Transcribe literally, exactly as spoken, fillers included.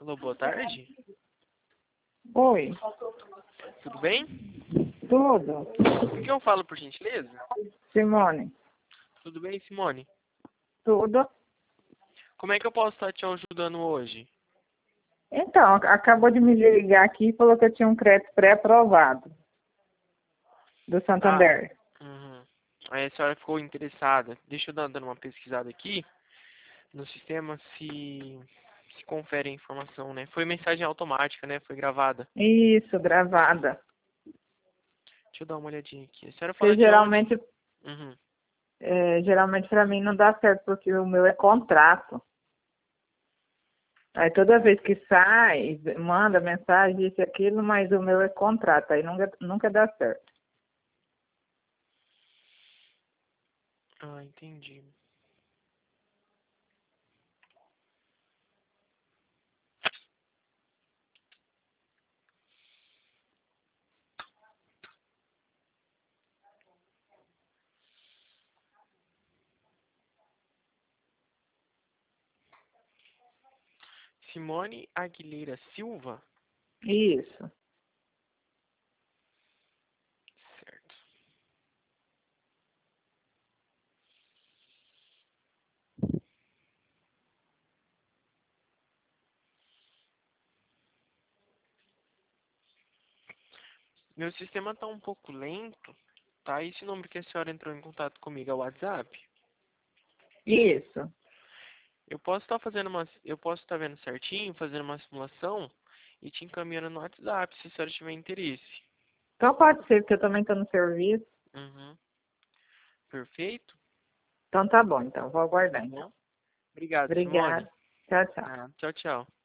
Alô, boa tarde. Oi, Tudo bem? tudo? O que eu falo, por gentileza? Simone, Tudo bem, Simone? tudo? Como é que eu posso estar te ajudando hoje? Então, ac- acabou de me ligar aqui e falou que eu tinha um crédito pré-aprovado do Ah, Santander. uhum. Aí a senhora ficou interessada. Deixa eu dar dando uma pesquisada aqui no sistema se, se confere a informação, né? Foi mensagem automática, né? Foi gravada. Isso, gravada. Deixa eu dar uma olhadinha aqui. A senhora Porque fala de onde? geralmente, Uhum. é, geralmente para mim não dá certo, porque o meu é contrato. Aí toda vez que sai, manda mensagem, isso e aquilo, mas o meu é contrato, aí nunca, nunca dá certo. Ah, entendi. Simone Aguilera Silva? Isso. Certo. Meu sistema tá um pouco lento, tá? Esse número que a senhora entrou em contato comigo é o WhatsApp? Isso. Eu posso estar fazendo uma, eu posso estar vendo certinho, fazendo uma simulação e te encaminhando no WhatsApp, se a senhora tiver interesse. Então pode ser, porque eu também estou no serviço. Uhum. Perfeito? Então tá bom, então, vou Tá aguardar, então. bom? Obrigado, Simone. Obrigada. Tchau, tchau. Ah, tchau, tchau.